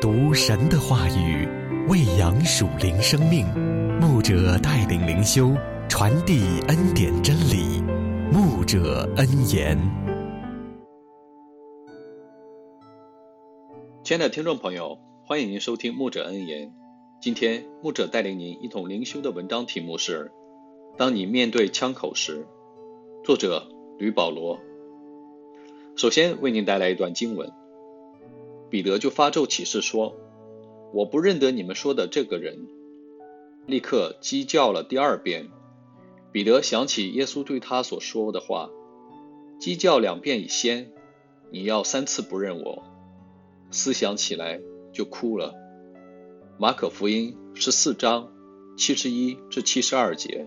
读神的话语，喂养属灵生命。牧者带领灵修，传递恩典真理。牧者恩言。 亲爱的听众朋友，欢迎您收听牧者恩言。今天牧者带领您一同灵修的文章题目是当你面对枪口时，作者吕保罗。首先为您带来一段经文，彼得就发咒起誓说，我不认得你们说的这个人。立刻鸡叫了第二遍。彼得想起耶稣对他所说的话，鸡叫2遍以先，你要3次不认我。思想起来就哭了。马可福音14章71至72节。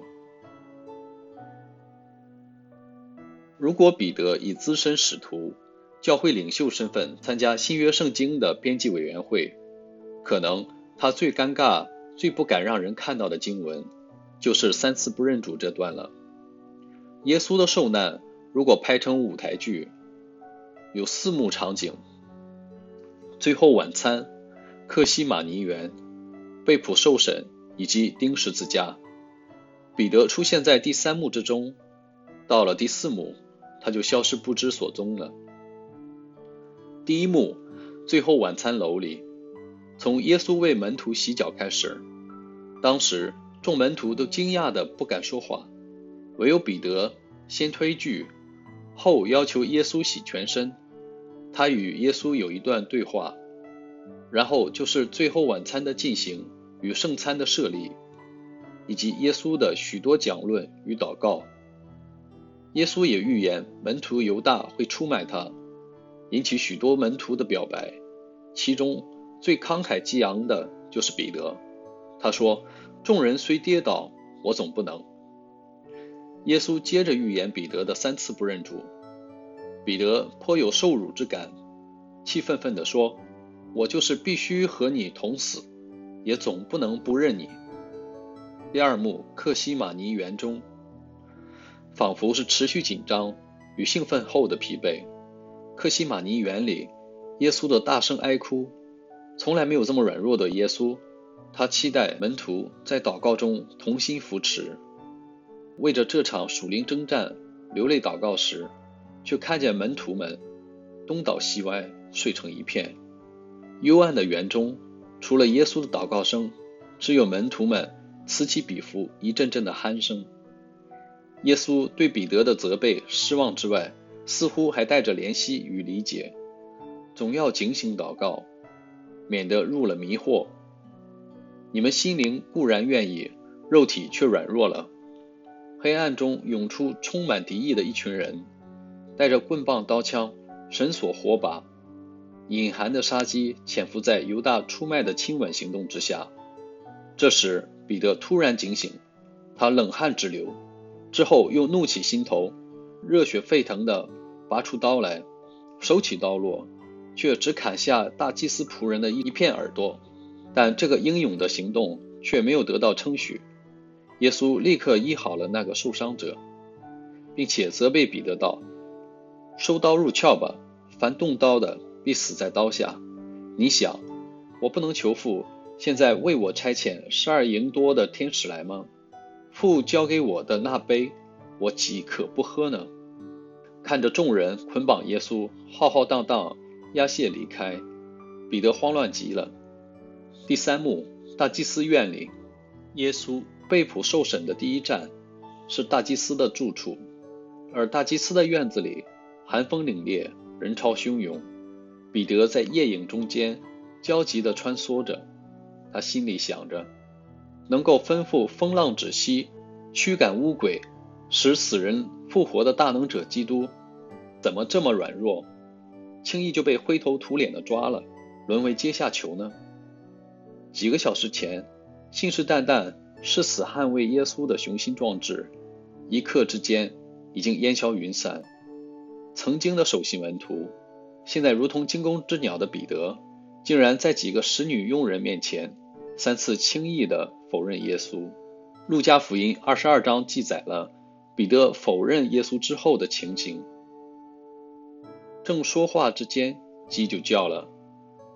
如果彼得以资深使徒、教会领袖身份参加新约圣经的编辑委员会，可能他最尴尬、最不敢让人看到的经文，就是3次不认主这段了。耶稣的受难如果拍成舞台剧，有4幕场景：最后晚餐、客西马尼园、被捕受审以及钉十字架。彼得出现在第3幕之中，到了第4幕，他就消失不知所踪了。第1幕，最后晚餐楼里，从耶稣为门徒洗脚开始，当时众门徒都惊讶得不敢说话，唯有彼得先推拒，后要求耶稣洗全身。他与耶稣有一段对话，然后就是最后晚餐的进行与圣餐的设立，以及耶稣的许多讲论与祷告。耶稣也预言门徒犹大会出卖他，引起许多门徒的表白，其中最慷慨激昂的就是彼得。他说，众人虽跌倒，我总不能。耶稣接着预言彼得的3次不认主。彼得颇有受辱之感，气愤愤地说，我就是必须和你同死，也总不能不认你。第2幕，客西马尼园中，仿佛是持续紧张与兴奋后的疲惫。客西马尼园里，耶稣的大声哀哭，从来没有这么软弱的耶稣，他期待门徒在祷告中同心扶持。为着这场属灵征战流泪祷告时，却看见门徒们东倒西歪，睡成一片。幽暗的园中，除了耶稣的祷告声，只有门徒们此起彼伏一阵阵的鼾声。耶稣对彼得的责备、失望之外，似乎还带着怜惜与理解，总要警醒祷告，免得入了迷惑。你们心灵固然愿意，肉体却软弱了。黑暗中涌出充满敌意的一群人，带着棍棒刀枪、绳索火把，隐含的杀机潜伏在犹大出卖的亲吻行动之下。这时彼得突然警醒，他冷汗直流，之后又怒起心头，热血沸腾地拔出刀来，手起刀落，却只砍下大祭司仆人的一片耳朵。但这个英勇的行动却没有得到称许。耶稣立刻医好了那个受伤者，并且责备彼得道，收刀入鞘吧，凡动刀的必死在刀下。你想，我不能求父现在为我差遣12营多的天使来吗？父交给我的那杯，我岂可不喝呢？看着众人捆绑耶稣，浩浩荡荡押解离开，彼得慌乱极了。第3幕，大祭司院里，耶稣被捕受审的第一站是大祭司的住处，而大祭司的院子里寒风凛冽，人潮汹涌。彼得在夜影中间焦急地穿梭着，他心里想着，能够吩咐风浪止息，驱赶污鬼，使死人复活的大能者基督，怎么这么软弱，轻易就被灰头土脸地抓了，沦为阶下囚呢？几个小时前，信誓旦旦誓死捍卫耶稣的雄心壮志，一刻之间已经烟消云散。曾经的守信门徒，现在如同惊弓之鸟的彼得，竟然在几个使女佣人面前3次轻易地否认耶稣。路加福音22章记载了彼得否认耶稣之后的情形。正说话之间，鸡就叫了。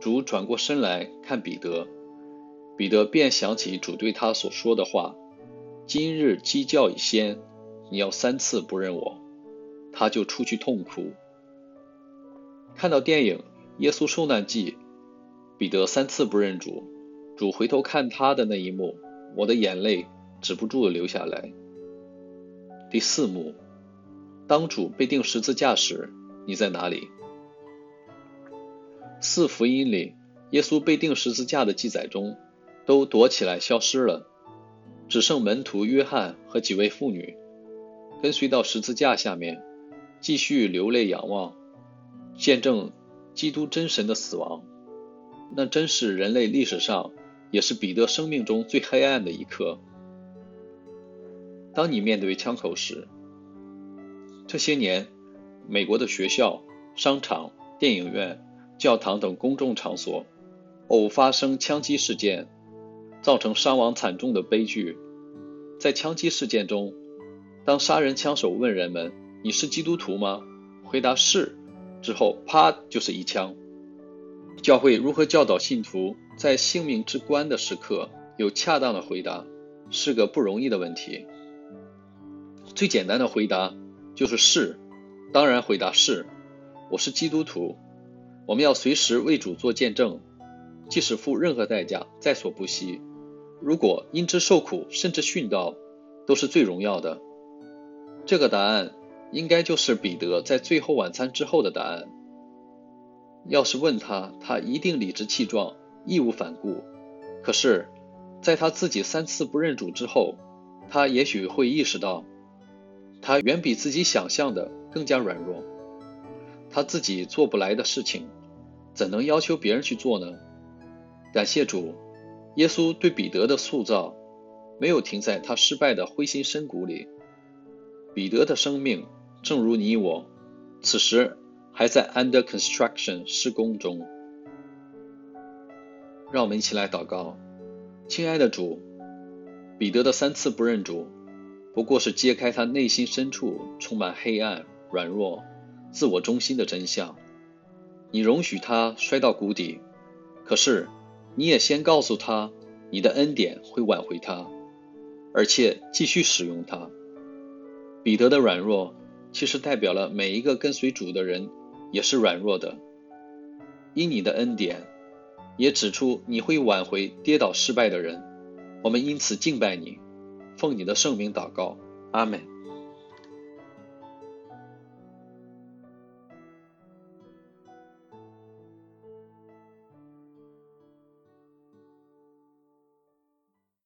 主转过身来看彼得，彼得便想起主对他所说的话，今日鸡叫以先，你要3次不认我。他就出去痛哭。看到电影《耶稣受难记》，彼得3次不认主，主回头看他的那一幕，我的眼泪止不住地流下来。第4幕，当主被钉十字架时，你在哪里？4福音里，耶稣被钉十字架的记载中，都躲起来消失了，只剩门徒约翰和几位妇女，跟随到十字架下面，继续流泪仰望，见证基督真神的死亡。那真是人类历史上，也是彼得生命中最黑暗的一刻。当你面对枪口时，这些年，美国的学校、商场、电影院、教堂等公众场所偶发生枪击事件，造成伤亡惨重的悲剧。在枪击事件中，当杀人枪手问人们，你是基督徒吗？回答是，之后啪就是一枪。教会如何教导信徒在性命至关的时刻有恰当的回答，是个不容易的问题。最简单的回答就是是，当然回答是，我是基督徒。我们要随时为主做见证，即使付任何代价，在所不惜。如果因之受苦，甚至殉道，都是最荣耀的。这个答案应该就是彼得在最后晚餐之后的答案。要是问他，他一定理直气壮，义无反顾。可是，在他自己3次不认主之后，他也许会意识到，他远比自己想象的更加软弱。他自己做不来的事情，怎能要求别人去做呢？感谢主，耶稣对彼得的塑造没有停在他失败的灰心深谷里。彼得的生命正如你我，此时还在 under construction 施工中。让我们一起来祷告。亲爱的主，彼得的3次不认主，不过是揭开他内心深处充满黑暗、软弱、自我中心的真相。你容许他摔到谷底，可是你也先告诉他，你的恩典会挽回他，而且继续使用他。彼得的软弱其实代表了每一个跟随主的人也是软弱的。因你的恩典也指出你会挽回跌倒失败的人，我们因此敬拜你，奉你的圣名祷告，阿们。